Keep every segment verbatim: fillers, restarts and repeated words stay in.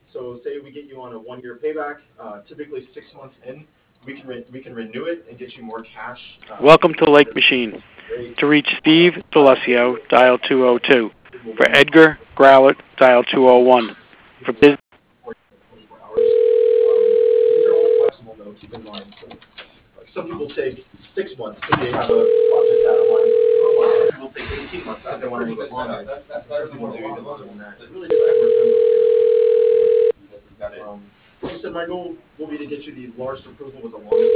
So say we get you on a one-year payback, uh, typically six months in, we can re- we can renew it and get you more cash. Uh, Welcome to Lake Machine. To reach Steve D'Alessio, dial two oh two. For Edgar Growlett, dial two oh one. For business. twenty-four hours. Um, these are all flexible though, keep in mind. So like some people take six months because they have a project deadline. Some people take eighteen months because they want to make it longer. Some people do even longer than that. It really just depends. Um, like I said, my goal will be to get you the largest approval with the longest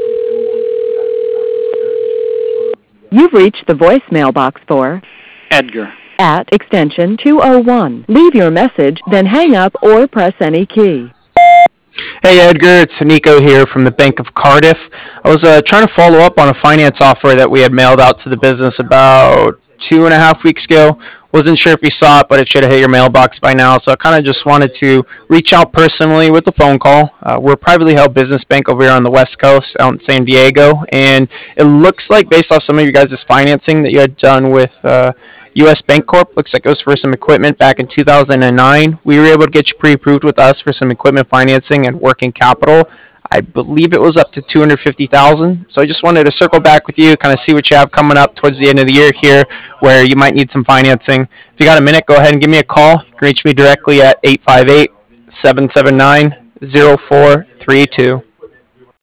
term. You've reached the voicemail box for Edgar. At extension two oh one. Leave your message, then hang up or press any key. Hey Edgar, it's Nico here from the Bank of Cardiff. I was uh, trying to follow up on a finance offer that we had mailed out to the business about two and a half weeks ago. Wasn't sure if you saw it, but it should have hit your mailbox by now. So I kind of just wanted to reach out personally with a phone call. Uh, we're a privately held business bank over here on the West Coast, out in San Diego, and it looks like based off some of you guys' financing that you had done with uh, U S Bancorp, looks like it was for some equipment back in two thousand nine. We were able to get you pre-approved with us for some equipment financing and working capital. I believe it was up to two hundred fifty thousand dollars. So I just wanted to circle back with you, kind of see what you have coming up towards the end of the year here where you might need some financing. If you got a minute, go ahead and give me a call. You can reach me directly at eight five eight, seven seven nine, zero four three two.